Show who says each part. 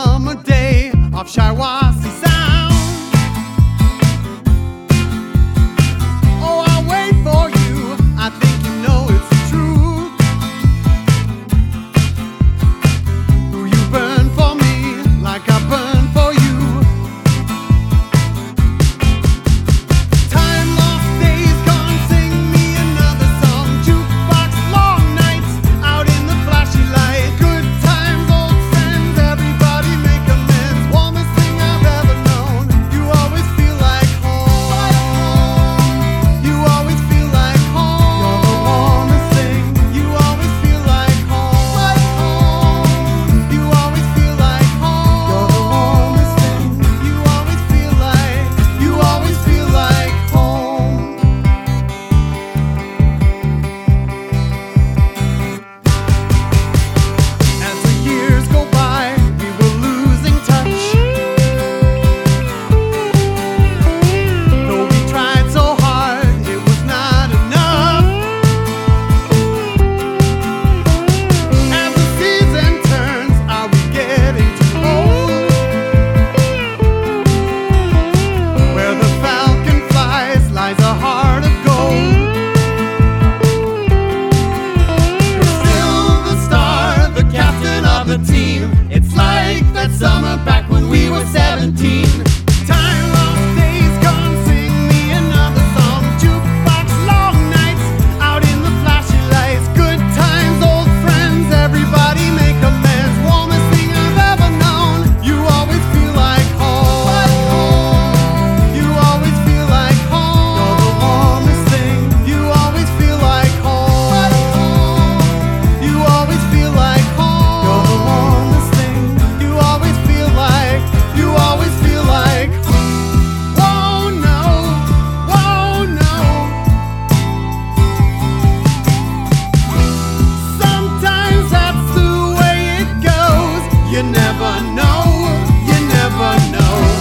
Speaker 1: summer day off Shiawassee Sound. Oh, I'll wait for you, I think you know it's the truth. You burn for me like I burn for you. Time lost days gone, sing me another song. Jukebox long nights out in the flashy light. Good times, old friends, everybody make amends. Warmest thing I've ever known. You always feel like home. You always feel like home. You're the warmest thing. You always feel like home. You always feel like home. You're the warmest thing. You always feel like home. As the years go by, we were losing touch. Though we tried so hard, it was not enough. As the season turns, are we getting too old? Where the falcon flies lies a heart of gold. You're still the star, the captain of the team. It's like that summer back when we were 17. Time lost days gone, sing me another song. Jukebox long nights out in the flashy lights. Good times, old friends, everybody make amends. Warmest thing I've ever known. You always feel like home. You always feel like home. You're the warmest thing. You always feel like home. You always feel like home. You're the warmest thing. You always feel like. Whoa, no, whoa, no. Sometimes that's the way it goes. You never know, you never know.